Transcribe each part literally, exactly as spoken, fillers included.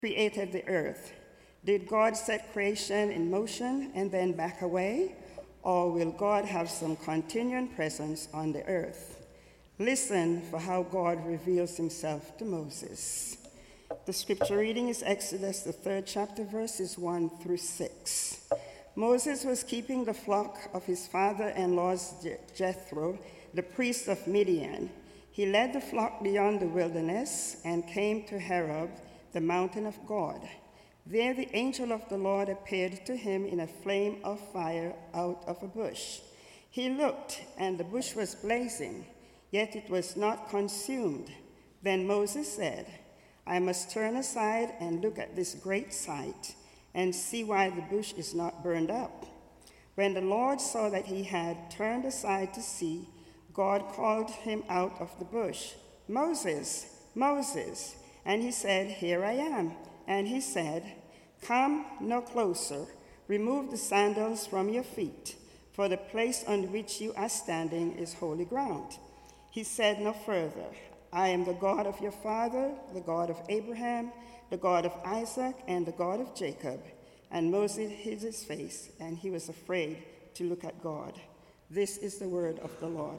created the earth? Did God set creation in motion and then back away? Or will God have some continuing presence on the earth? Listen for how God reveals himself to Moses. The scripture reading is Exodus, the third chapter, verses one through six. Moses was keeping the flock of his father-in-law's Jethro, the priest of Midian. He led the flock beyond the wilderness and came to Horeb, the mountain of God. There the angel of the Lord appeared to him in a flame of fire out of a bush. He looked, and the bush was blazing, yet it was not consumed. Then Moses said, I must turn aside and look at this great sight and see why the bush is not burned up. When the Lord saw that he had turned aside to see, God called him out of the bush, Moses, Moses. And he said, Here I am. And he said, Come no closer. Remove the sandals from your feet, for the place on which you are standing is holy ground. He said no further, I am the God of your father, the God of Abraham, the God of Isaac, and the God of Jacob. And Moses hid his face, and he was afraid to look at God. This is the word of the Lord.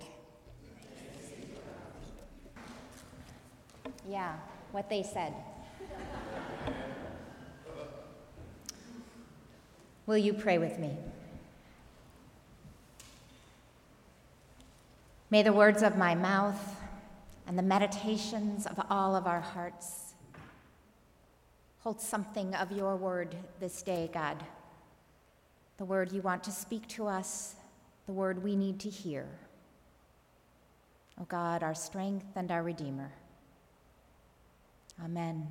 Yeah, what they said. Will you pray with me? May the words of my mouth and the meditations of all of our hearts hold something of your word this day, God. The word you want to speak to us, the word we need to hear. Oh God, our strength and our Redeemer. Amen.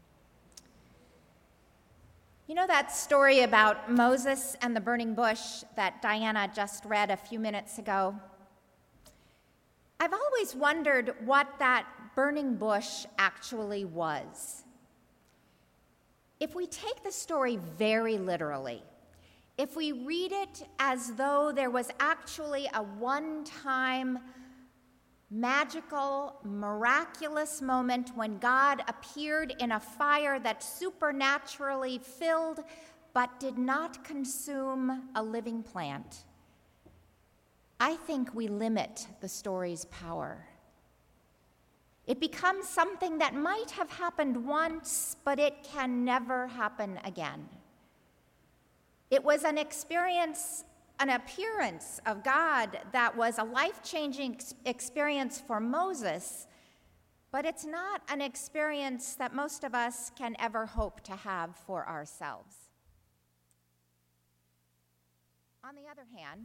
You know that story about Moses and the burning bush that Diana just read a few minutes ago? I've always wondered what that burning bush actually was. If we take the story very literally, if we read it as though there was actually a one-time magical, miraculous moment when God appeared in a fire that supernaturally filled but did not consume a living plant, I think we limit the story's power. It becomes something that might have happened once, but it can never happen again. It was an experience An appearance of God that was a life-changing experience for Moses, but it's not an experience that most of us can ever hope to have for ourselves. On the other hand,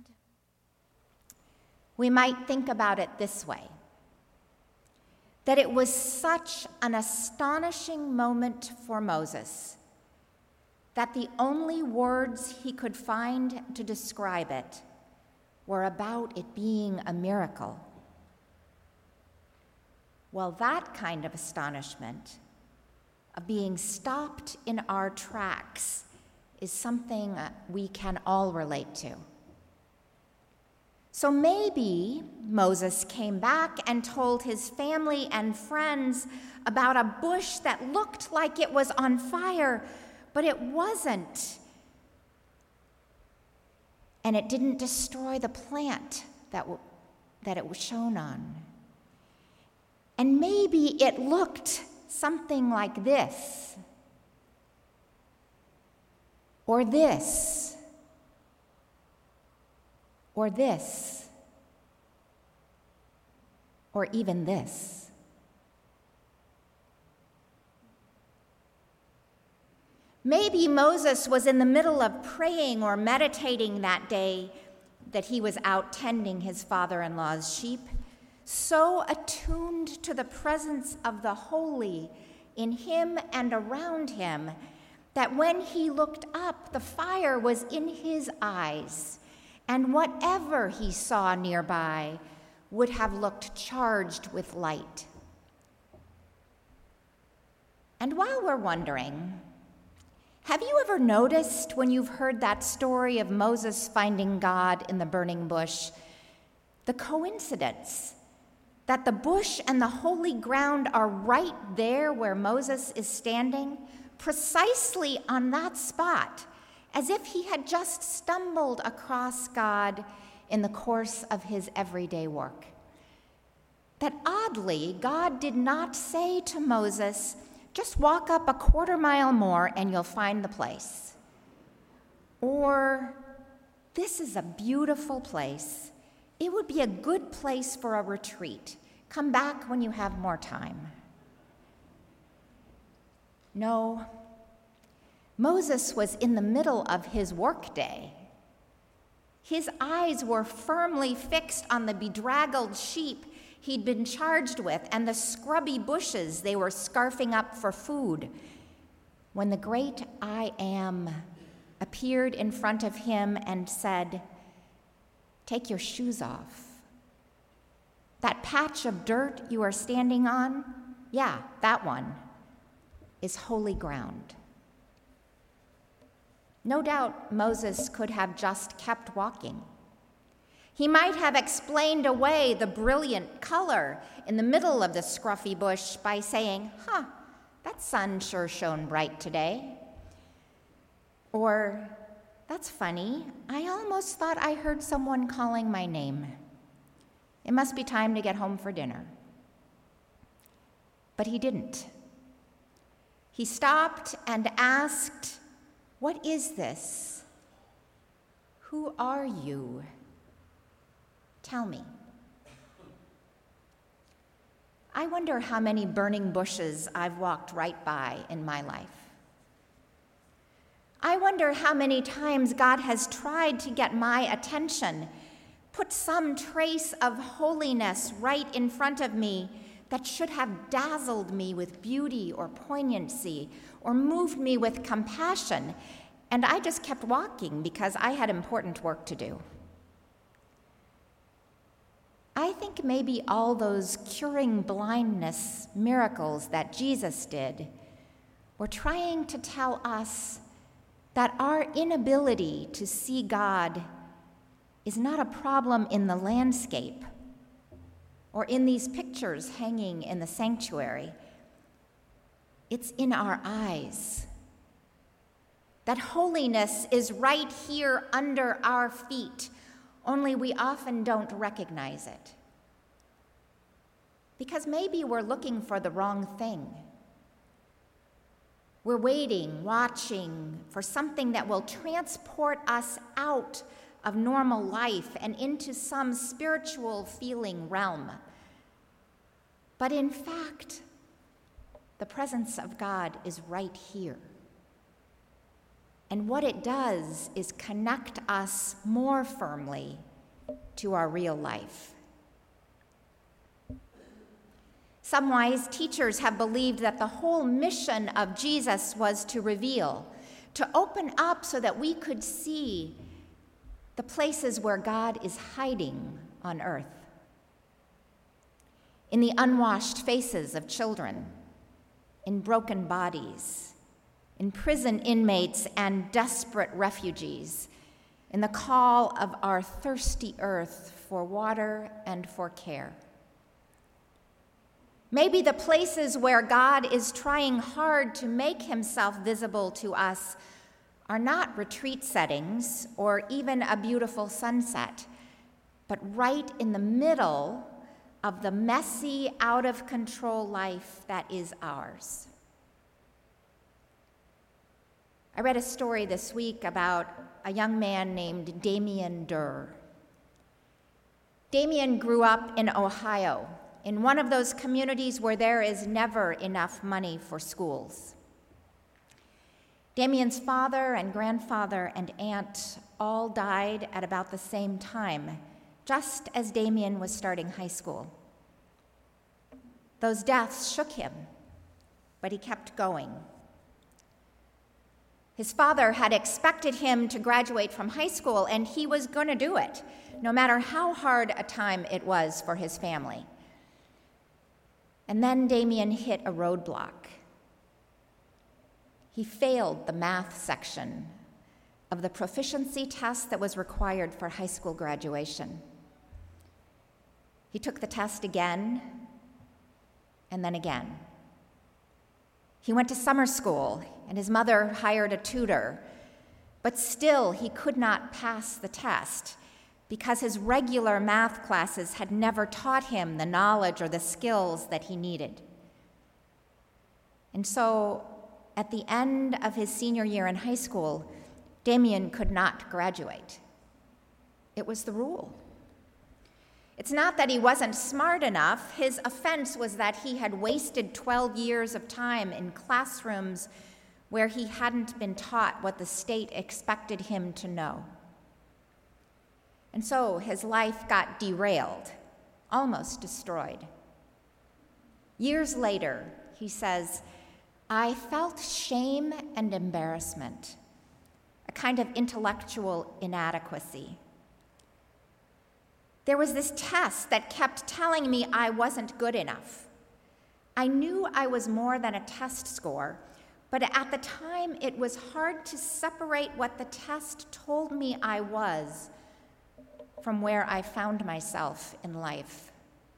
we might think about it this way, that it was such an astonishing moment for Moses that the only words he could find to describe it were about it being a miracle. Well, that kind of astonishment, of being stopped in our tracks, is something we can all relate to. So maybe Moses came back and told his family and friends about a bush that looked like it was on fire, but it wasn't. And it didn't destroy the plant that, w- that it was shown on. And maybe it looked something like this, or this, or this, or even this. Maybe Moses was in the middle of praying or meditating that day that he was out tending his father-in-law's sheep, so attuned to the presence of the holy in him and around him that when he looked up, the fire was in his eyes, and whatever he saw nearby would have looked charged with light. And while we're wondering, have you ever noticed when you've heard that story of Moses finding God in the burning bush, the coincidence that the bush and the holy ground are right there where Moses is standing, precisely on that spot, as if he had just stumbled across God in the course of his everyday work. That oddly, God did not say to Moses, just walk up a quarter mile more and you'll find the place. Or, this is a beautiful place. It would be a good place for a retreat. Come back when you have more time. No, Moses was in the middle of his workday. His eyes were firmly fixed on the bedraggled sheep he'd been charged with and the scrubby bushes they were scarfing up for food, when the great I Am appeared in front of him and said, take your shoes off. That patch of dirt you are standing on, yeah, that one, is holy ground. No doubt Moses could have just kept walking. He might have explained away the brilliant color in the middle of the scruffy bush by saying, huh, that sun sure shone bright today. Or, that's funny, I almost thought I heard someone calling my name. It must be time to get home for dinner. But he didn't. He stopped and asked, what is this? Who are you? Tell me. I wonder how many burning bushes I've walked right by in my life. I wonder how many times God has tried to get my attention, put some trace of holiness right in front of me that should have dazzled me with beauty or poignancy or moved me with compassion, and I just kept walking because I had important work to do. I think maybe all those curing blindness miracles that Jesus did were trying to tell us that our inability to see God is not a problem in the landscape or in these pictures hanging in the sanctuary. It's in our eyes. That holiness is right here under our feet, only we often don't recognize it. Because maybe we're looking for the wrong thing. We're waiting, watching for something that will transport us out of normal life and into some spiritual feeling realm. But in fact, the presence of God is right here. And what it does is connect us more firmly to our real life. Some wise teachers have believed that the whole mission of Jesus was to reveal, to open up so that we could see the places where God is hiding on earth. In the unwashed faces of children, in broken bodies, in prison inmates and desperate refugees, in the call of our thirsty earth for water and for care. Maybe the places where God is trying hard to make himself visible to us are not retreat settings or even a beautiful sunset, but right in the middle of the messy, out-of-control life that is ours. I read a story this week about a young man named Damien Durr. Damien grew up in Ohio, in one of those communities where there is never enough money for schools. Damien's father and grandfather and aunt all died at about the same time, just as Damien was starting high school. Those deaths shook him, but he kept going. His father had expected him to graduate from high school, and he was going to do it, no matter how hard a time it was for his family. And then Damien hit a roadblock. He failed the math section of the proficiency test that was required for high school graduation. He took the test again, and then again. He went to summer school, and his mother hired a tutor, but still he could not pass the test because his regular math classes had never taught him the knowledge or the skills that he needed. And so, at the end of his senior year in high school, Damien could not graduate. It was the rule. It's not that he wasn't smart enough. His offense was that he had wasted twelve years of time in classrooms where he hadn't been taught what the state expected him to know. And so his life got derailed, almost destroyed. Years later, he says, I felt shame and embarrassment, a kind of intellectual inadequacy. There was this test that kept telling me I wasn't good enough. I knew I was more than a test score, but at the time it was hard to separate what the test told me I was from where I found myself in life.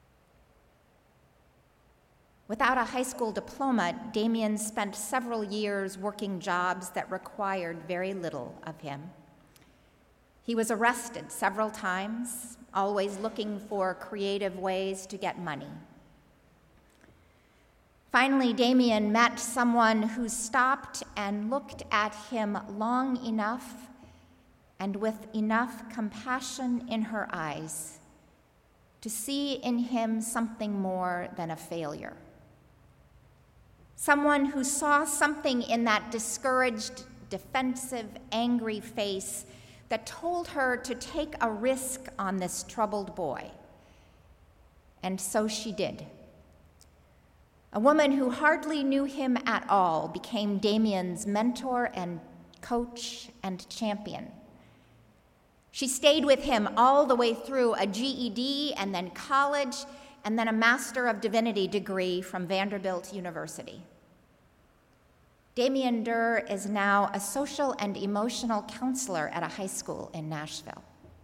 Without a high school diploma, Damien spent several years working jobs that required very little of him. He was arrested several times, always looking for creative ways to get money. Finally, Damien met someone who stopped and looked at him long enough and with enough compassion in her eyes to see in him something more than a failure. Someone who saw something in that discouraged, defensive, angry face that told her to take a risk on this troubled boy. And so she did. A woman who hardly knew him at all became Damien's mentor and coach and champion. She stayed with him all the way through a G E D and then college and then a Master of Divinity degree from Vanderbilt University. Damien Durr is now a social and emotional counselor at a high school in Nashville.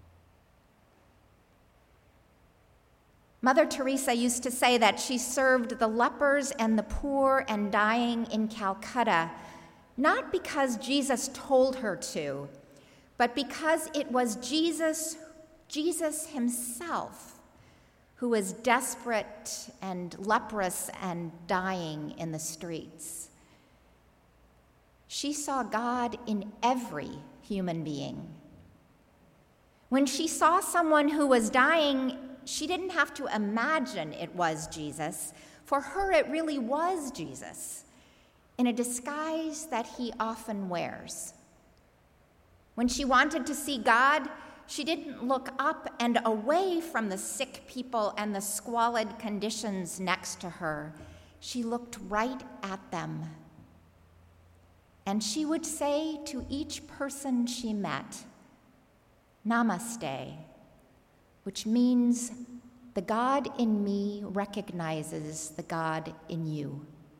Mother Teresa used to say that she served the lepers and the poor and dying in Calcutta, not because Jesus told her to, but because it was Jesus, Jesus himself, who was desperate and leprous and dying in the streets. She saw God in every human being. When she saw someone who was dying, she didn't have to imagine it was Jesus. For her, it really was Jesus, in a disguise that he often wears. When she wanted to see God, she didn't look up and away from the sick people and the squalid conditions next to her. She looked right at them. And she would say to each person she met, Namaste, which means the God in me recognizes the God in you.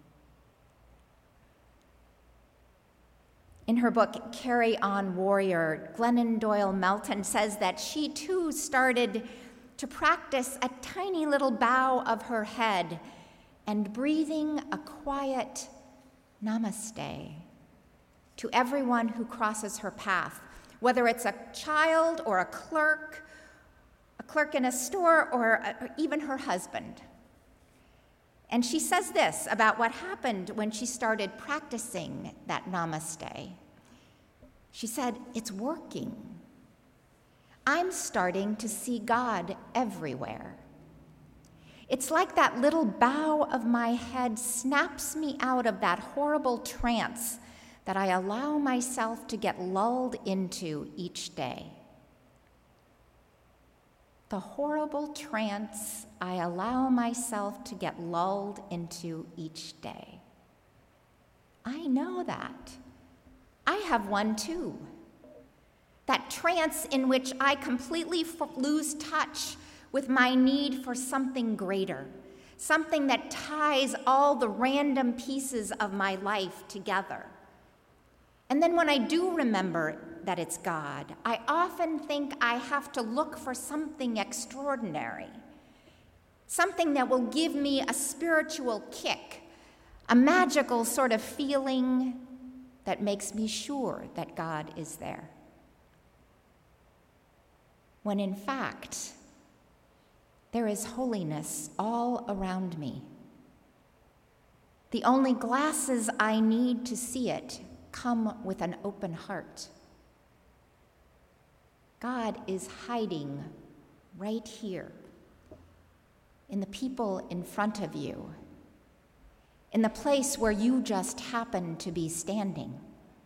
In her book, Carry On Warrior, Glennon Doyle Melton says that she too started to practice a tiny little bow of her head and breathing a quiet namaste to everyone who crosses her path, whether it's a child or a clerk, a clerk in a store, or, a, or even her husband. And she says this about what happened when she started practicing that namaste. She said, it's working. I'm starting to see God everywhere. It's like that little bow of my head snaps me out of that horrible trance that I allow myself to get lulled into each day. The horrible trance I allow myself to get lulled into each day. I know that. I have one too. That trance in which I completely f- lose touch with my need for something greater, something that ties all the random pieces of my life together. And then when I do remember that it's God, I often think I have to look for something extraordinary, something that will give me a spiritual kick, a magical sort of feeling that makes me sure that God is there. When in fact, there is holiness all around me. The only glasses I need to see it come with an open heart. God is hiding right here, in the people in front of you, in the place where you just happen to be standing.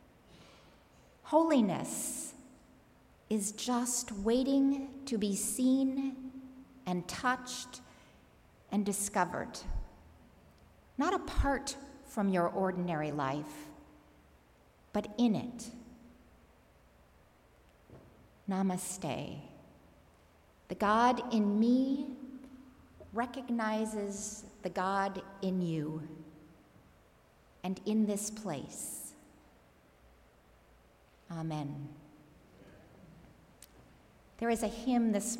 Holiness is just waiting to be seen and touched and discovered, not apart from your ordinary life, but in it. Namaste. The God in me recognizes the God in you and in this place. Amen. There is a hymn this